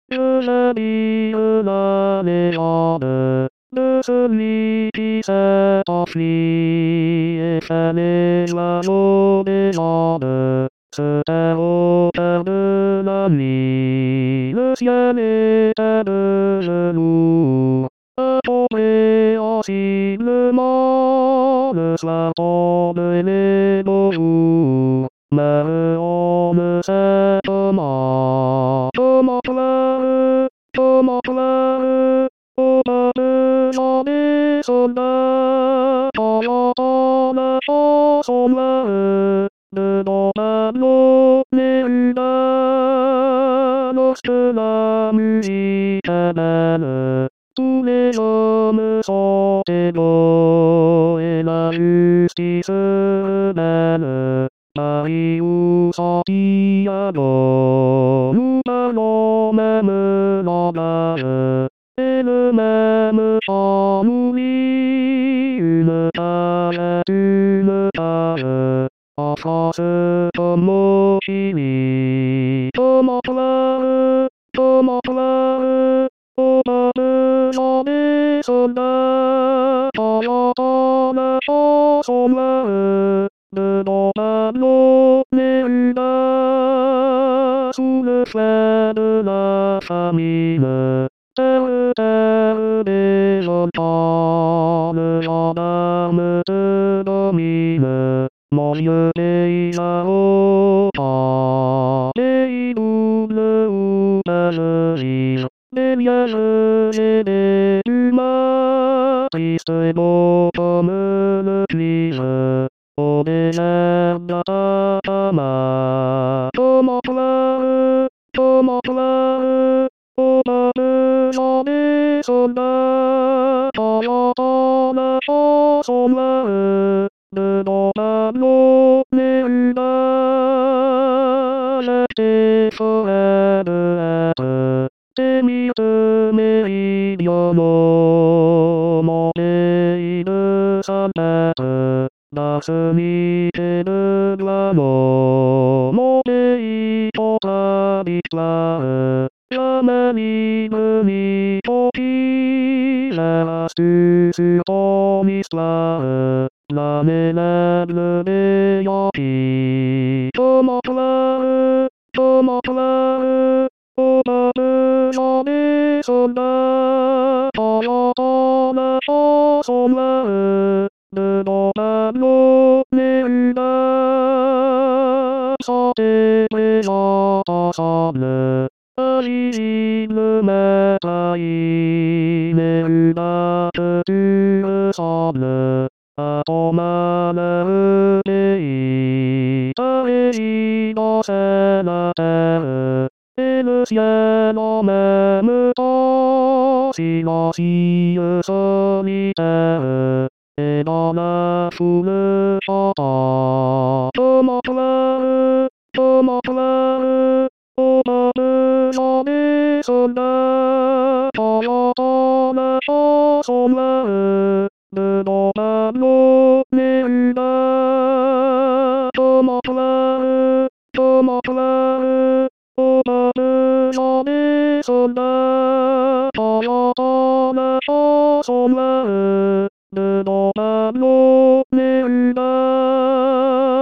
Je vis la légende de celui qui s'est enfui et fait les oiseaux des Andes. C'était au cœur de la nuit, le ciel était de velours, incompréhensiblement, le soir tombe et les beaux jours. Mais on ne sait comment pleurer, au peuple gens des soldats, quand j'entends la chanson bleue de Don Pablo Neruda. Lorsque la musique est belle, tous les hommes sont égaux et la justice rebelle. Paris ou Santiago, nous parlons même langage, et le même chant nous lie une page est une page. En France comme au Chili, comment pleurer, au peuple gens des soldats, quand j'entends la chanson bleue de Don Pablo Neruda. Sous le fouet de la famine, terre, terre désolée, le gendarme te domine. Mon vieux pays au temps, pays double où je vis, des lièges et des dumas, triste et beau comme le cuivre, au désert d'Atacama. Comment pleurer, au peuple gens des soldats, quand j'entends la chanson bleue de Don Pablo Neruda. J'ai tes forêts de hêtre, tes myrtes méridionaux, mon pays de salpêtre, d'arsenic et de guano, mon pays contradictoire, jamais libre ni conquis, j'ai l'astuce sur ton histoire. La ménable des Yankees. Comment pleurer, au peuple gens des soldats, quand j'entends la chanson bleue de Don Pablo Neruda. Santé présents ensemble, invisible mais trahi, Neruda que tu ressembles à ton malheureux pays. Ta résidence est la terre, et le ciel en même temps, silencieux solitaire, et dans la foule chantant. Comment pleurer, au peuple gens des soldats, quand j'entends la chanson bleue de Don Pablo Neruda. Comment pleurer, au peuple gens des soldats, quand j'entends la chanson bleue de Don Pablo Neruda.